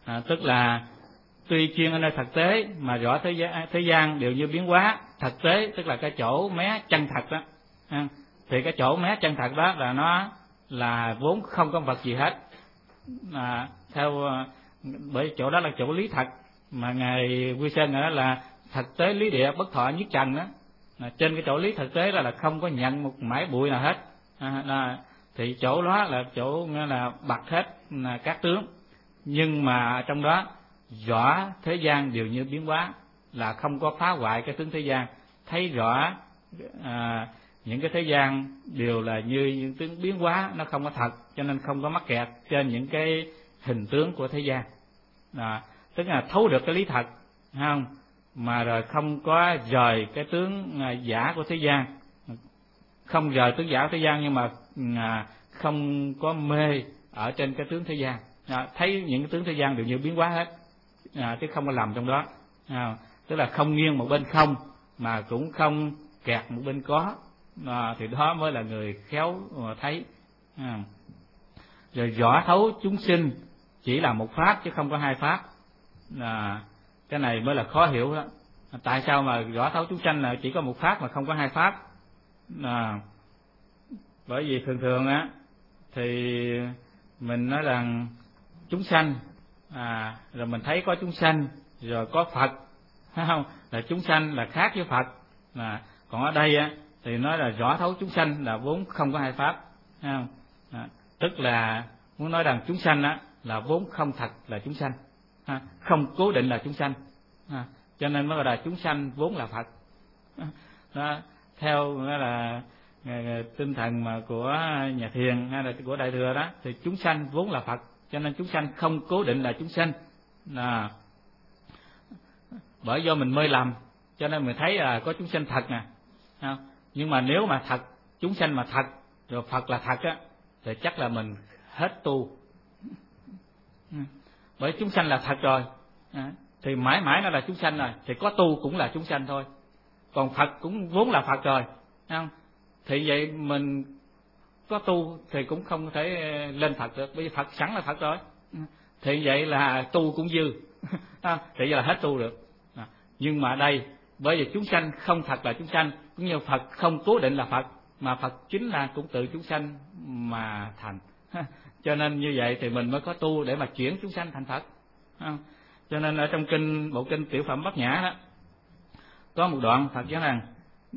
Tức là tuy chuyên ở nơi thực tế mà rõ thế gian đều như biến hóa. Thực tế tức là cái chỗ mé chân thật đó. Thì cái chỗ mé chân thật đó là nó là vốn không có vật gì hết. Bởi chỗ đó là chỗ lý thật mà ngài Quy Sơn nói là thực tế lý địa bất thọ nhất trần đó. Trên cái chỗ lý thực tế đó là không có nhận một mảy bụi nào hết. Thì chỗ đó là chỗ là bật hết các tướng, nhưng mà trong đó rõ thế gian đều như biến hóa, là không có phá hoại cái tướng thế gian, thấy rõ những cái thế gian đều là như những tướng biến hóa, nó không có thật, cho nên không có mắc kẹt trên những cái hình tướng của thế gian. Tức là thấu được cái lý thật, không? Mà rồi không có rời cái tướng giả của thế gian, không rời tướng giả của thế gian, nhưng mà không có mê ở trên cái tướng thế gian. Thấy những cái tướng thế gian đều như biến hóa hết, chứ không có lầm trong đó. Tức là không nghiêng một bên không, mà cũng không kẹt một bên có. Thì đó mới là người khéo thấy. Rồi rõ thấu chúng sinh chỉ là một pháp chứ không có hai pháp. Cái này mới là khó hiểu đó. Tại sao mà rõ thấu chúng sanh là chỉ có một pháp mà không có hai pháp? Bởi vì thường á thì mình nói rằng chúng sanh, rồi mình thấy có chúng sanh, rồi có Phật, phải không? Là chúng sanh là khác với Phật. Còn ở đây á thì nói là rõ thấu chúng sanh là vốn không có hai pháp, phải không? Tức là muốn nói rằng chúng sanh á là vốn không thật là chúng sanh, không cố định là chúng sanh, cho nên mới gọi là chúng sanh vốn là Phật. Theo nghĩa là tinh thần mà của nhà thiền hay là của Đại Thừa đó, thì chúng sanh vốn là Phật, cho nên chúng sanh không cố định là chúng sanh. Bởi do mình mê lầm cho nên mình thấy là có chúng sanh thật nè. Nhưng mà nếu mà thật, chúng sanh mà thật, rồi Phật là thật á, thì chắc là mình hết tu. Bởi chúng sanh là thật rồi, thì mãi mãi nó là chúng sanh rồi, thì có tu cũng là chúng sanh thôi. Còn Phật cũng vốn là Phật rồi, không? Thì vậy mình có tu thì cũng không thể lên Phật được, bởi vì Phật sẵn là Phật rồi. Thì vậy là tu cũng dư, thì vậy là hết tu được. Nhưng mà đây, bởi vì chúng sanh không thật là chúng sanh, cũng như Phật không cố định là Phật, mà Phật chính là cũng tự chúng sanh mà thành. Cho nên như vậy thì mình mới có tu để mà chuyển chúng sanh thành Phật. Cho nên ở trong bộ kinh Tiểu Phẩm Bát Nhã đó, có một đoạn Phật nói rằng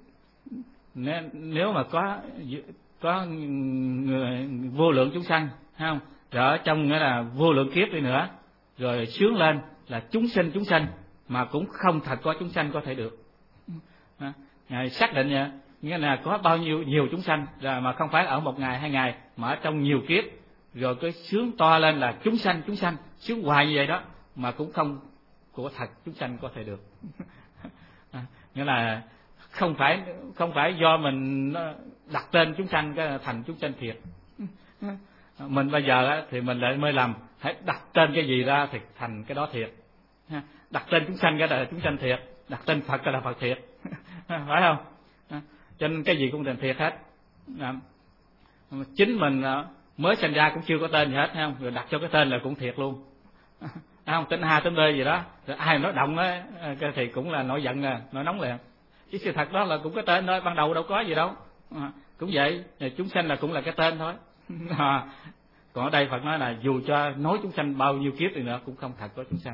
nếu mà có người vô lượng chúng sanh, không? Rồi ở trong nghĩa là vô lượng kiếp đi nữa, rồi sướng lên là chúng sanh mà cũng không thật có chúng sanh có thể được. Ngài xác định vậy, nghĩa là có bao nhiêu nhiều chúng sanh, rồi mà không phải ở một ngày hai ngày, mà ở trong nhiều kiếp, rồi cái sướng to lên là chúng sanh sướng hoài như vậy đó, mà cũng không của thật chúng sanh có thể được. Nghĩa là không phải do mình đặt tên chúng sanh cái thành chúng sanh thiệt. Mình bây giờ thì mình lại mê lầm, hãy đặt tên cái gì ra thì thành cái đó thiệt. Đặt tên chúng sanh cái là chúng sanh thiệt, đặt tên Phật cái là Phật thiệt. Phải không? Cho nên cái gì cũng thành thiệt hết. Chính mình mới sinh ra cũng chưa có tên gì hết, thấy không? Rồi đặt cho cái tên là cũng thiệt luôn. Không, tên A tên B gì đó, rồi ai nói động á thì cũng là nổi giận nè, nổi nóng liền. Chứ sự thật đó là cũng cái tên thôi, ban đầu đâu có gì đâu. Cũng vậy, chúng sanh là cũng là cái tên thôi. Còn ở đây Phật nói là dù cho nói chúng sanh bao nhiêu kiếp thì nữa cũng không thật có chúng sanh.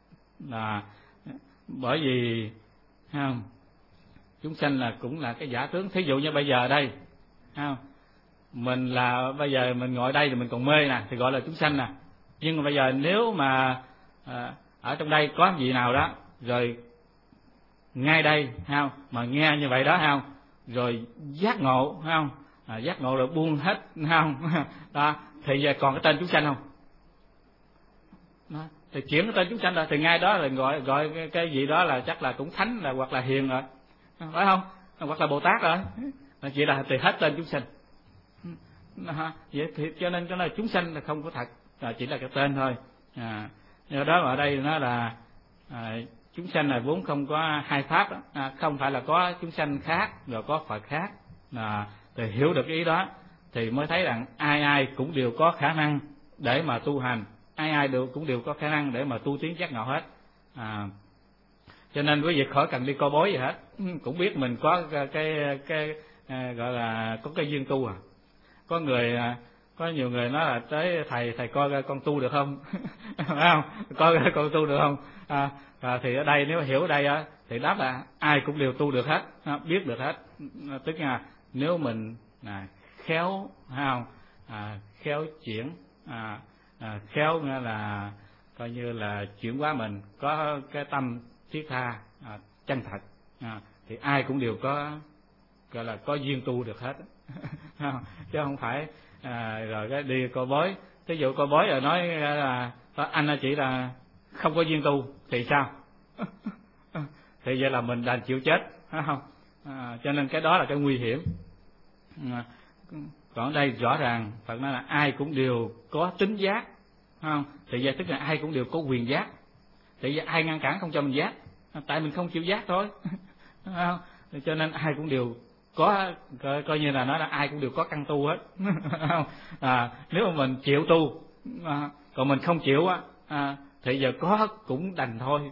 Bởi vì không, chúng sanh là cũng là cái giả tướng. Thí dụ như bây giờ đây, không, mình là bây giờ mình ngồi đây thì mình còn mê nè, thì gọi là chúng sanh nè. Nhưng mà bây giờ nếu mà ở trong đây có vị nào đó rồi ngay đây, không, mà nghe như vậy đó, không, rồi giác ngộ, không, giác ngộ rồi buông hết, không, đó, thì giờ còn cái tên chúng sanh không? Đó, thì chuyển cái tên chúng sanh rồi, thì ngay đó là gọi cái gì đó là chắc là cũng thánh là hoặc là hiền rồi, phải không? Hoặc là Bồ Tát rồi, chỉ là thì hết tên chúng sanh. Vậy thì cho nên cái này chúng sanh là không có thật, chỉ là cái tên thôi. Do đó ở đây nó là chúng sanh là vốn không có hai pháp, không phải là có chúng sanh khác rồi có Phật khác. Thì hiểu được cái ý đó thì mới thấy rằng ai ai cũng đều có khả năng để mà tu hành, ai cũng đều có khả năng để mà tu tiến giác ngộ hết. Cho nên quý vị khỏi cần đi coi bói gì hết, cũng biết mình có cái gọi là có cái duyên tu. Có nhiều người nói là tới thầy coi con tu được không? Phải không? Coi con tu được không? Thì ở đây nếu hiểu ở đây thì đáp là ai cũng đều tu được hết, biết được hết. Tức là nếu mình khéo, phải không? Khéo chuyển, khéo nghĩa là coi như là chuyển hóa mình, có cái tâm thiết tha, chân thật, thì ai cũng đều có gọi là có duyên tu được hết. Chứ không phải rồi cái đi coi bói, ví dụ coi bói rồi nói là anh chỉ là không có duyên tu thì sao? Thì vậy là mình đành chịu chết, phải không? Cho nên cái đó là cái nguy hiểm. Còn ở đây rõ ràng Phật nói là ai cũng đều có tính giác, phải không? Thì vậy tức là ai cũng đều có quyền giác. Thì vậy ai ngăn cản không cho mình giác? Tại mình không chịu giác thôi. Không? Cho nên ai cũng đều có, coi như là nói là ai cũng đều có căn tu hết. Nếu mà mình chịu tu, còn mình không chịu thì giờ có cũng đành thôi.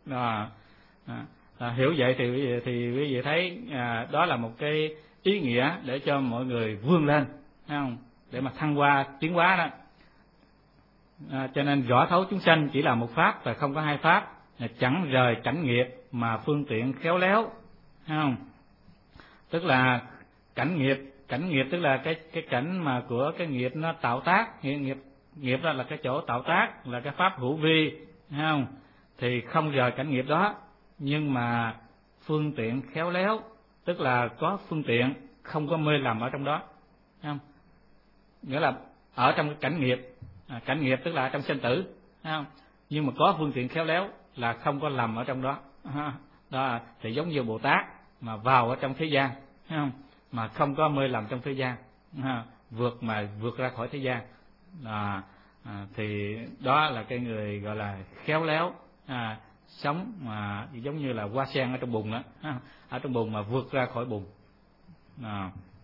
Hiểu vậy thì quý vị thấy đó là một cái ý nghĩa để cho mọi người vươn lên, thấy không? Để mà thăng hoa tiến hóa đó. Cho nên rõ thấu chúng sanh chỉ là một pháp và không có hai pháp, chẳng rời cảnh nghiệp mà phương tiện khéo léo, thấy không? Tức là cảnh nghiệp tức là cái cảnh mà của cái nghiệp nó tạo tác, nghiệp đó là cái chỗ tạo tác, là cái pháp hữu vi, thấy không? Thì không rời cảnh nghiệp đó, nhưng mà phương tiện khéo léo, tức là có phương tiện, không có mê lầm ở trong đó, thấy không? Nghĩa là ở trong cái cảnh nghiệp tức là trong sinh tử, thấy không? Nhưng mà có phương tiện khéo léo là không có lầm ở trong đó. Đó thì giống như Bồ Tát mà vào ở trong thế gian, thấy không? Mà không có mê lầm trong thế gian, vượt ra khỏi thế gian, thì đó là cái người gọi là khéo léo, sống mà giống như là hoa sen ở trong bùn đó, ở trong bùn mà vượt ra khỏi bùn.